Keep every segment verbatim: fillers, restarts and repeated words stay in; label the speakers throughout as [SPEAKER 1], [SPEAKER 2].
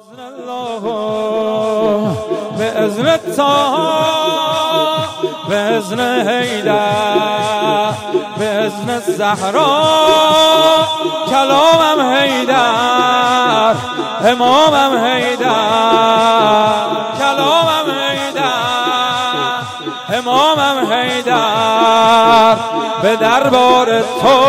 [SPEAKER 1] به اذن طه به اذن حیدر به اذن زهرا کلامم حیدر امامم حیدر کلامم حیدر امامم حیدر به دربار تو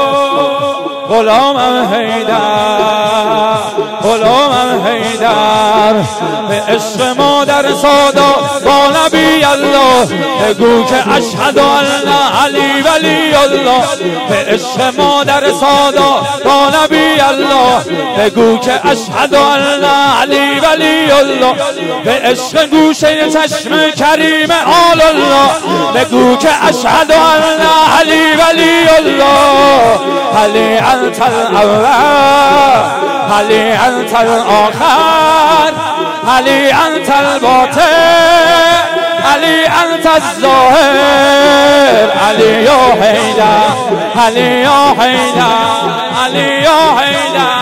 [SPEAKER 1] غلامم حیدر غلامم حیدر به عشق مادر سادا با نبی الله بگو که اشهد ان علی ولی الله به عشق مادر سادا با نبی الله بگو که اشهد ان علی ولی الله به عشق گوشه چشم کریم آل الله بگو که اشهد ان علی ولی الله علی انت الاول علی انت الاخر علی انت الباطن علی انت الظاهر علی یا حیدر علی یا حیدر علی یا حیدر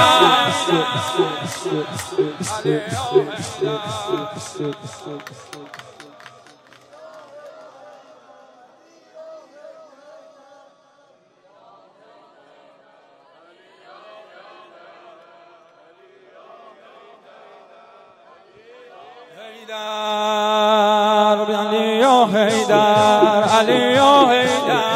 [SPEAKER 1] علی یا حیدر علی یا حیدر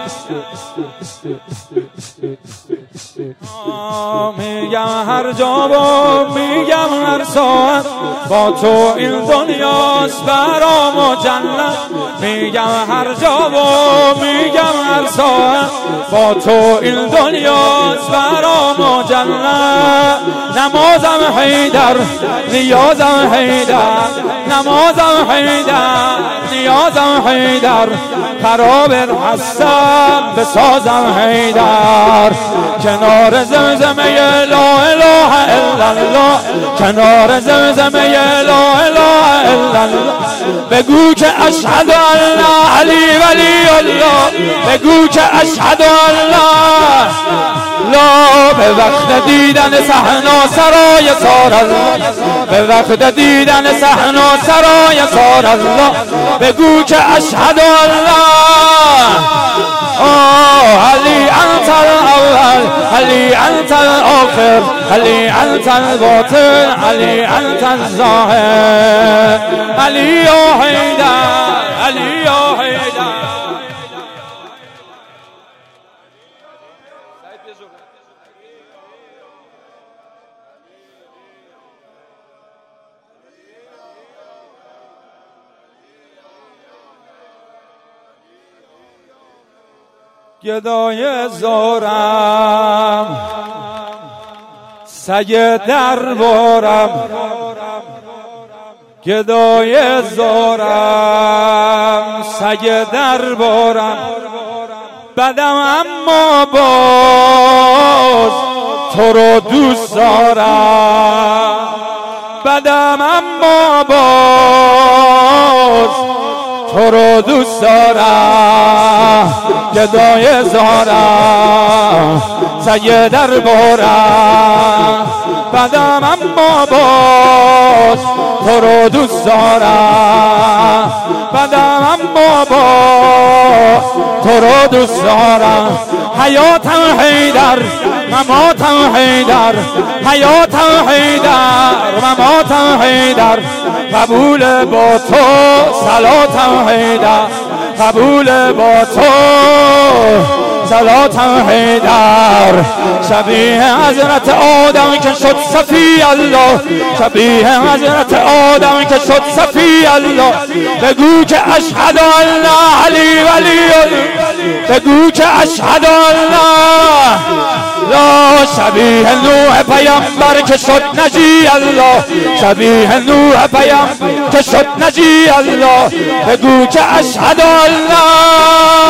[SPEAKER 1] میگم هر جا و میگم هر ساعت با تو این دنیاست برام و جنت میگم هر جا و میگم هر ساعت با تو این دنیاست برام و جنت نمازم حیدر نیازم حیدر نمازم حیدر نیازم حیدر خراب هستم بسازم حیدر کنار زمزمه لا اله الا الله کنار زمزمه لا اله الا الله بگو که اشهد ان علی ولی الله بگو که اشهد ان لا به وقت دیدن صحنا سرای سار الله به وقت دیدن صحنا سرای سار الله بگو که اشهد ان علی انت الاول علی انت الاخر علی انت الباطن علی انت الظاهر علی یا حیدر علی یا حیدر گدای زارم سگ دربارم گدای زارم سگ دربارم بدم اما باز تو رو دوست دارم بدم اما باز تو رو دوست دارم گدای زارم سگ دربارم بدم اما باز تو رو دوست دارم بدم اما باز تو رو دوست دارم حیاتم حیدر مماتم حیدر حیاتم حیدر مماتم حیدر قبول با تو صلاتم حیدر قبول با تو صلاتم حیدر شبیه حضرت آدم که شد صفی الله شبیه حضرت آدم که شد صفی الله بگو که اشهد ان علی ولی الله بگو که اشهد ان لا شبیه نوح پیامبر که شد نجی الله شبیه نوح پیامبر که شد نجی الله بگو که اشهد ان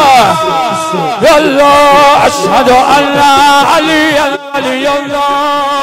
[SPEAKER 1] الله اشهد ان علی علی الله